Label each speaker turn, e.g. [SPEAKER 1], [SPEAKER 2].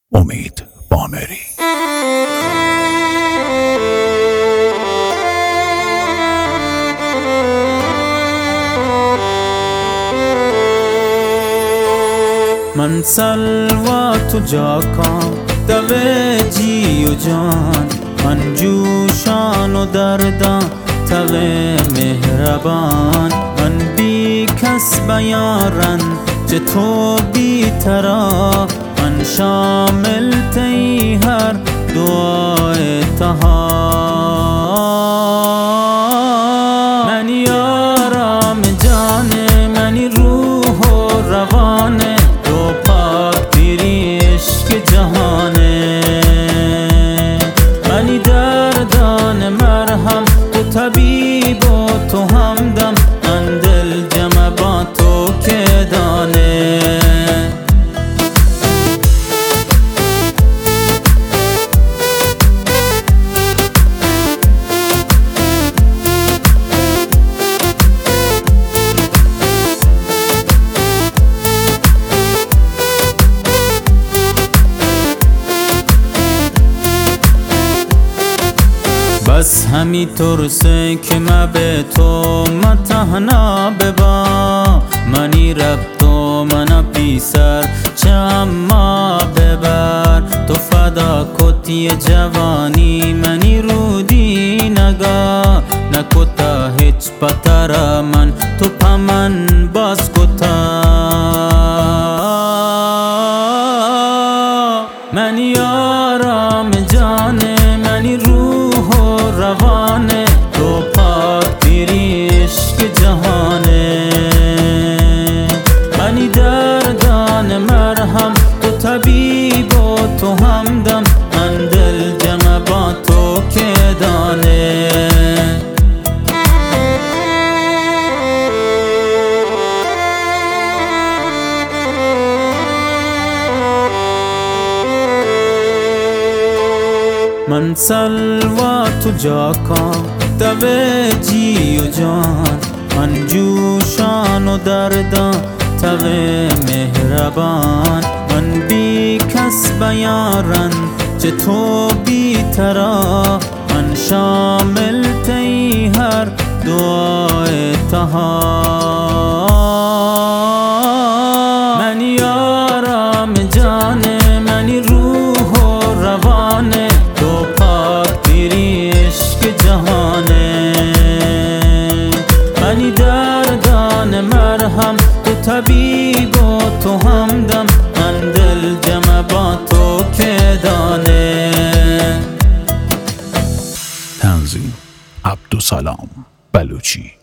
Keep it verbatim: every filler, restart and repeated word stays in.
[SPEAKER 1] امید بامری.
[SPEAKER 2] من سلوى تو جاکام دوے جی و جان، من جوشان و دردان توے مهربان. من بی کس بیارن چه تو بی ترا، من شامل تی هر دعای تها. من یارم جانه، منی روح و روانه، تو پاک تیری عشق جهانه. منی دردان مرهم، تو طبیب و تو همدم، من دل جمع با تو که دانه. بس همی ترسه که ما به تو متحنا ببا، منی رب تو منا پیسر چه اما ببر. تو فدا کتی جوانی منی رودی نگا، نکتا هیچ پتر من تو پمن باز کتا. من یارم جانه، منی روح و روانه، تو پاک تیری عشق جهانه. منی دردان مرهم، تو طبیب و تو همدم، من دل جمع با تو که دانه. من سلوى تو جاکام دوے جی و جان، من جوشان و دردان توے مهربان. من بی کس بیارن چه تو بی ترا، من شامل تی هر دعای تها. من یارم جانه، منی روح و روانه، تو پاک تیری عشق جهانه. منی دردان مرهم، تو طبیب و تو همدم، من دل جمع با تو که دانه.
[SPEAKER 1] تنظیم عبدالسلام بلوچی.